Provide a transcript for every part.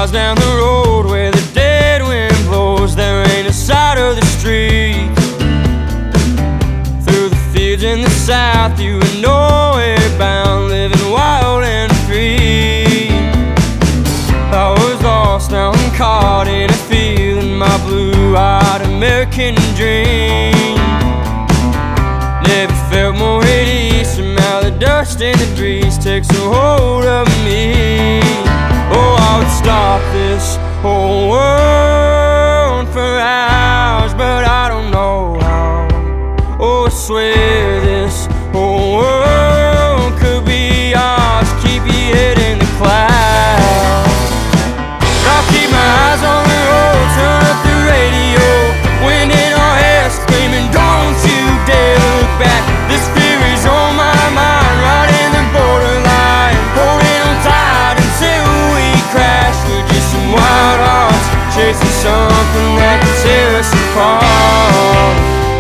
miles down the road where the dead wind blows, there ain't a side of the street. Through the fields in the south, you were nowhere bound, living wild and free. I was lost, now I'm caught in a feeling, my blue-eyed American dream. Never felt more at ease, somehow the dust and the breeze takes a hold of me. Oh, I would stop this whole world for hours, but I don't know how. Oh, I swear this whole world could be ours. Keep your head in the clouds. I'll keep my eyes on the road, turn up the radio, wind in our hair screaming, don't you dare look back. This fear is on my mind, right in the borderline, holding on tight until we crash. We're just some wild hearts chasing something that can tear us apart.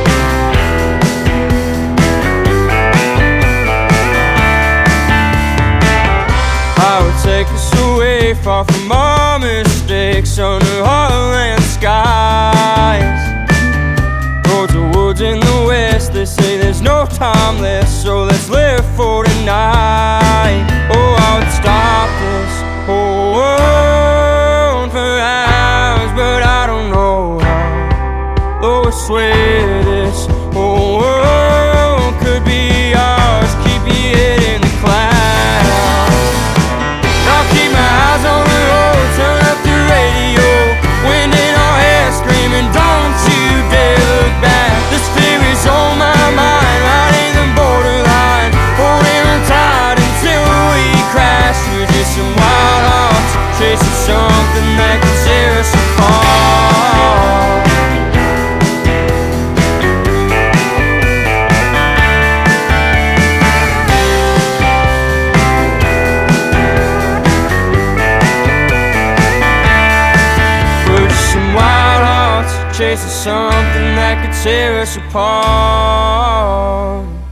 I would take us away, far from our mistakes, under heartland skies. Towards the woods in the west, they say there's no time left, so let's live for tonight. Oh, I would stop this whole world for hours, but I don't know how. Oh, I swear this whole world could be ours. Keep your head in the clouds. I'll keep my eyes on the road, turn up the radio, wind in our hair screaming, don't you dare look back. This fear is on my mind, right in the borderline, holding on tight until we crash. We're just some wild hearts chasing something that can tear us apart. We're just some wild hearts chasing something that could tear us apart.